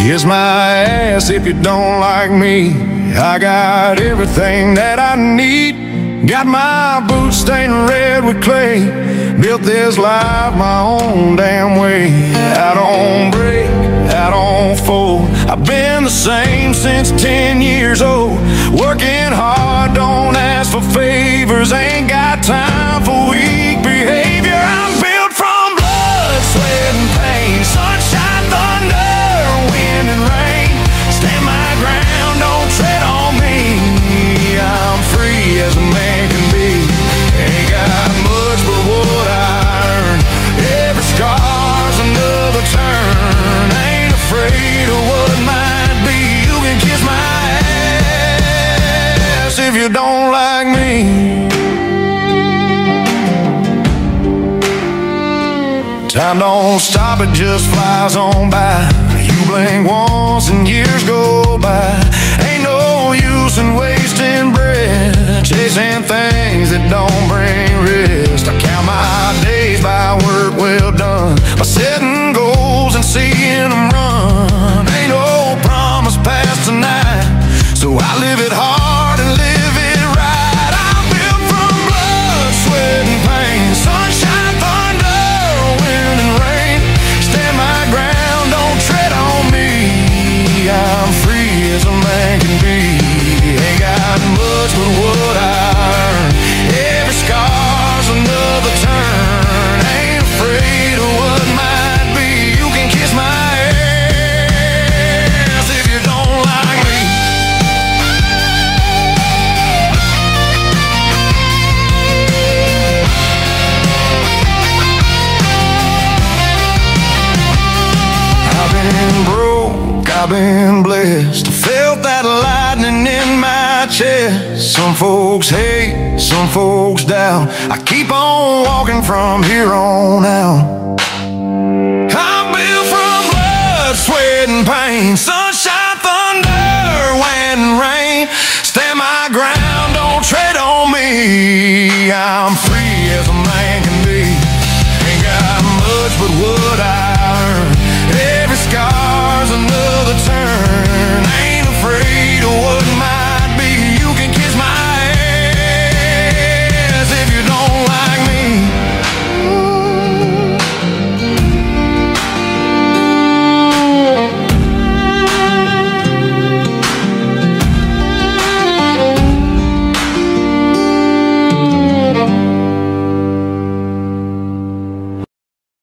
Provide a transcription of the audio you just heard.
Kiss my ass if you don't like me. I got everything that I need. Got my boots stained red with clay. Built this life my own damn way. I don't break, I don't fold. I've been the same since 10 years old. Working hard, don't ask for favors. Ain't got time for weak behavior. I'm built from blood, sweat, and pain. Sunshine, thunder, wind, and rain. Stand my ground, don't tread on me. I'm free as a man can be. Ain't got much but what I earn. Every scar's another turn. Ain't afraid of what might be. You can kiss my ass if you don't like me. Time don't stop, it just flies on by. You blink once and years go by. Ain't no use in wasting breath, chasing things that don't bring rest. I count my days by work well done, by setting goals and seeing them run. Ain't no promise past tonight, so I live it hard and live it right. I'm built from blood, sweat, and pain. Sunshine, thunder, wind, and rain. Stand my ground, don't tread on me. I'm free as a man can be. Ain't got much but what I earn. Every scar's another turn. Ain't afraid of what might be. You can kiss my ass if you don't like me. I've been broke, I've been blessed. I felt that lightning in my chest. Some folks hate, some folks doubt. I keep on walking from here on out. I'm built from blood, sweat, and pain. Sunshine, thunder, wind, and rain. Stand my ground, don't tread on me. I'm